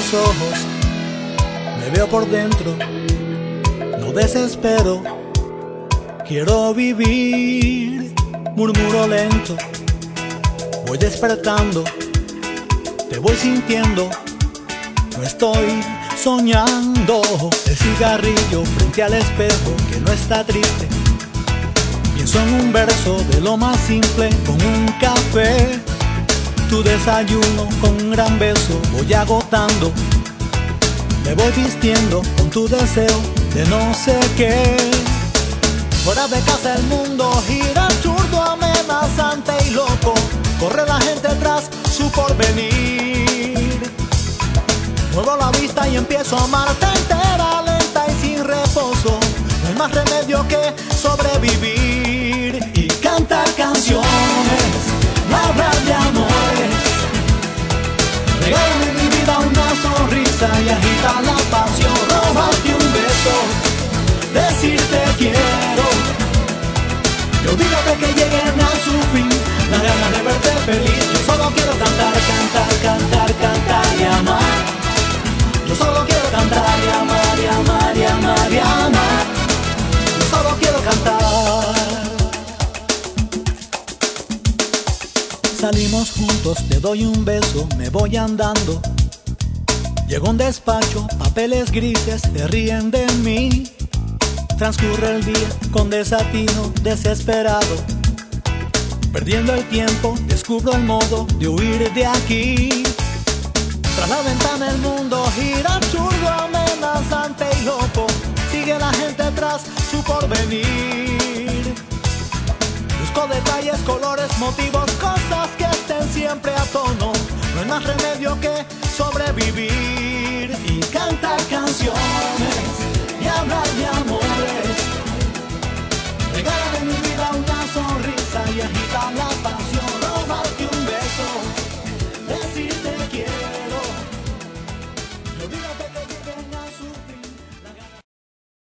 tus ojos, me veo por dentro, no desespero, quiero vivir. Murmuro lento, voy despertando, te voy sintiendo, no estoy soñando. El cigarrillo frente al espejo que no está triste, pienso en un verso de lo más simple, con un café. Tu desayuno con un gran beso voy agotando, me voy vistiendo con tu deseo de no sé qué. Fuera de casa el mundo gira absurdo, amenazante y loco, corre la gente tras su porvenir. Muevo la vista y empiezo a amarte entera, lenta y sin reposo, no hay más remedio que sobrevivir y cantar canciones, hablar de amores. Regálame mi vida una sonrisa y agita la pasión, robarte un beso, decirte quiero, y olvídate que lleguen a su fin las ganas de verte feliz. Yo solo quiero cantar, cantar, cantar, cantar y amar. Yo solo quiero cantar y amar, y amar, y amar, y amar. Yo solo quiero cantar. Salimos juntos, te doy un beso, me voy andando. Llego a un despacho, papeles grises se ríen de mí. Transcurre el día con desatino desesperado, perdiendo el tiempo, descubro el modo de huir de aquí. Tras la ventana el mundo gira absurdo, amenazante y loco, sigue la gente tras su porvenir. Busco detalles, colores, motivos, cosas que estén siempre a tono, no hay más remedio que sobrevivir y cantar canciones,